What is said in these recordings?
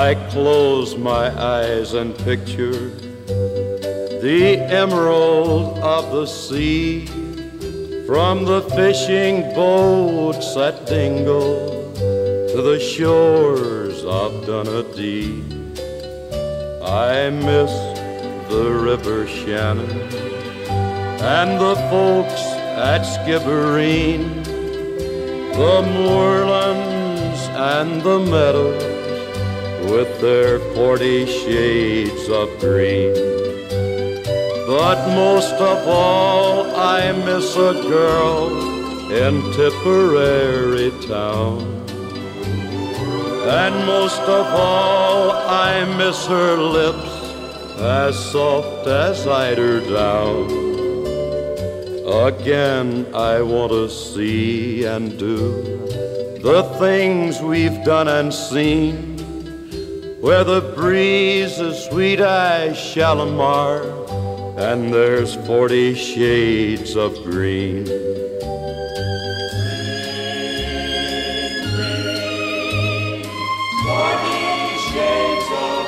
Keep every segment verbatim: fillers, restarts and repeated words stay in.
I close my eyes and picture the emerald of the sea, from the fishing boats at Dingle to the shores of Dunedee. I miss the River Shannon and the folks at Skibbereen, the moorlands and the meadows with their forty shades of green. But most of all, I miss a girl in Tipperary town. And most of all, I miss her lips as soft as eider down. Again, I want to see and do the things we've done and seen, where the breeze is sweet as Shalimar and there's forty shades of green. Forty shades of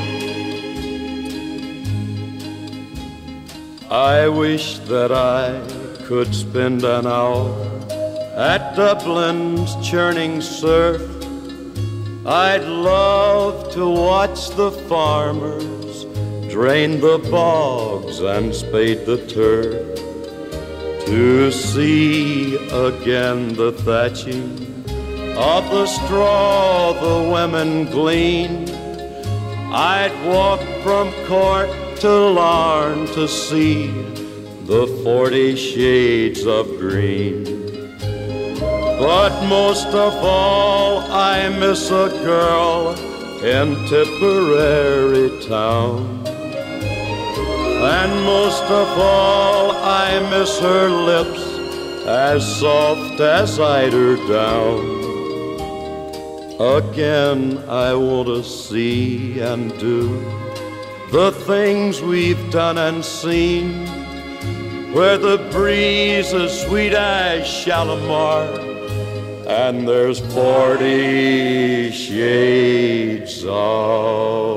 green. I wish that I could spend an hour at Dublin's churning surf. I'd love to watch the farmers drain the bogs and spade the turf, to see again the thatching of the straw the women glean. I'd walk from Cork to Larne to see the forty shades of green. But most of all, I miss a girl in Tipperary town. And most of all, I miss her lips as soft as eider down. Again, I want to see and do the things we've done and seen, where the breeze is sweet as Shalimar and there's forty shades of